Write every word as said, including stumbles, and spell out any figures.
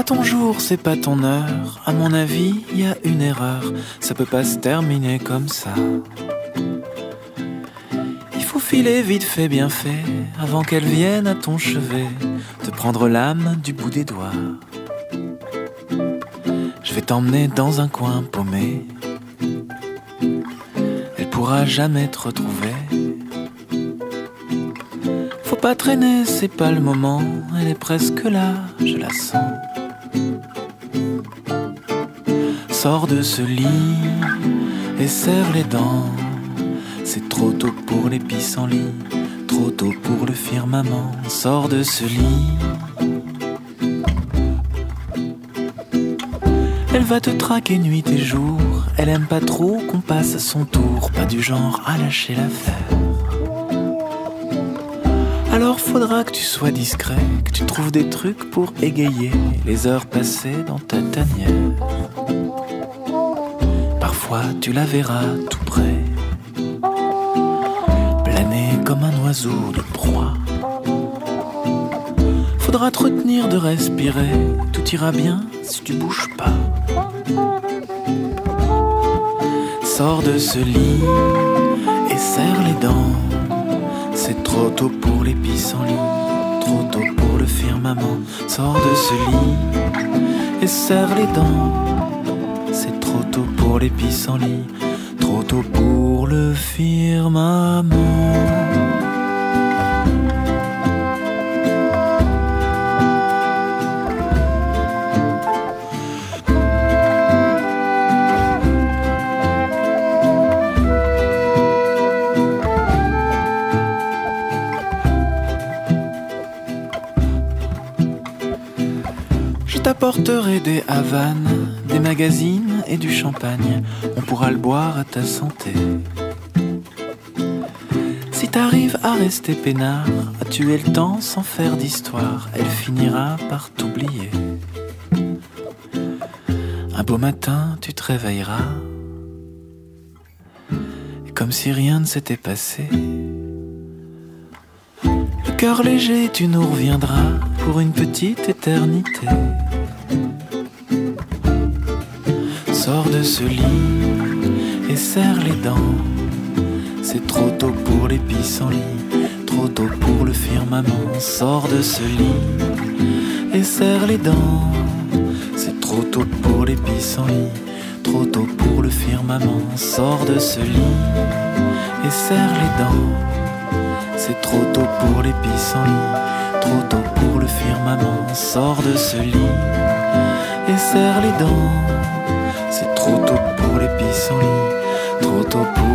pas ton jour, c'est pas ton heure. À mon avis, y a une erreur. Ça peut pas se terminer comme ça. Il faut filer vite fait, bien fait, avant qu'elle vienne à ton chevet te prendre l'âme du bout des doigts. Je vais t'emmener dans un coin paumé. Elle pourra jamais te retrouver. Faut pas traîner, c'est pas le moment. Elle est presque là, je la sens. Sors de ce lit et serre les dents. C'est trop tôt pour les pissenlits, trop tôt pour le firmament. Sors de ce lit. Elle va te traquer nuit et jour. Elle aime pas trop qu'on passe à son tour. Pas du genre à lâcher l'affaire. Alors faudra que tu sois discret, que tu trouves des trucs pour égayer les heures passées dans ta tanière. Parfois tu la verras tout près, planer comme un oiseau de proie. Faudra te retenir de respirer, tout ira bien si tu bouges pas. Sors de ce lit et serre les dents. C'est trop tôt pour les pissenlits, trop tôt pour le firmament. Sors de ce lit et serre les dents. C'est trop tôt pour les pissenlits, trop tôt pour le firmament. J'apporterai des havanes, des magazines et du champagne. On pourra le boire à ta santé. Si t'arrives à rester peinard, à tuer le temps sans faire d'histoire, elle finira par t'oublier. Un beau matin, tu te réveilleras, et comme si rien ne s'était passé. Le cœur léger, tu nous reviendras pour une petite éternité. Sors de ce lit et serre les dents. C'est trop tôt pour les pissenlits, trop tôt pour le firmament. Sors de ce lit et serre les dents. C'est trop tôt pour les pissenlits, trop tôt pour le firmament. Sors de ce lit et serre les dents. C'est trop tôt pour les pissenlits, trop tôt pour le firmament. Sors de ce lit et serre les dents. C'est trop tôt pour les pissenlits, trop tôt pour